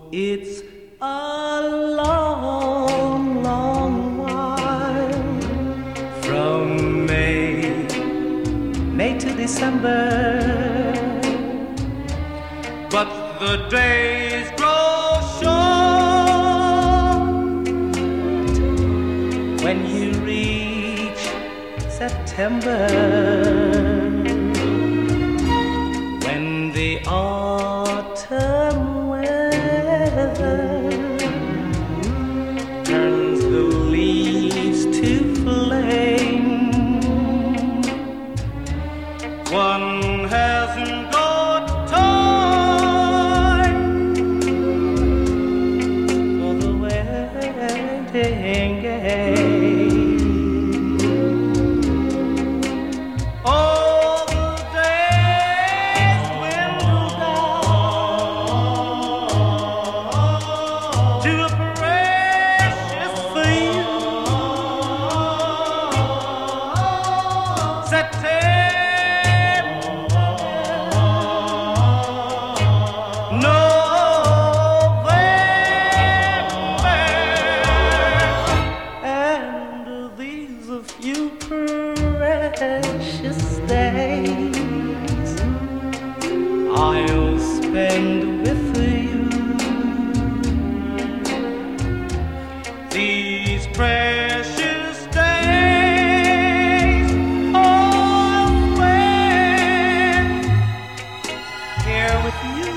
It's a long, long while from May to December, but the days grow short when you reach September, when the autumn weather turns the leaves to flame. One hasn't got time for the wedding game. All the days dwindle down to a precious few. Few precious days I'll spend with you. These precious days I'll spend here with you.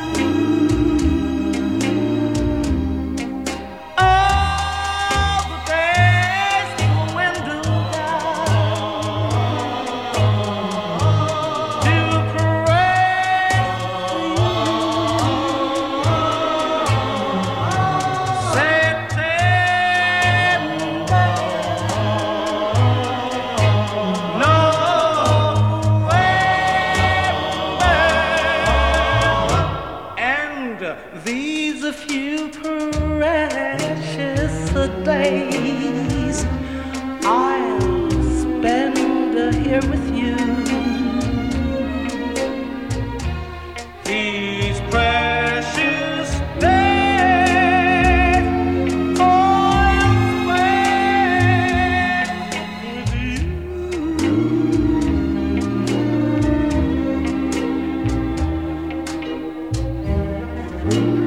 These a few precious days I'll spend here with you. These precious days I'll spend with you.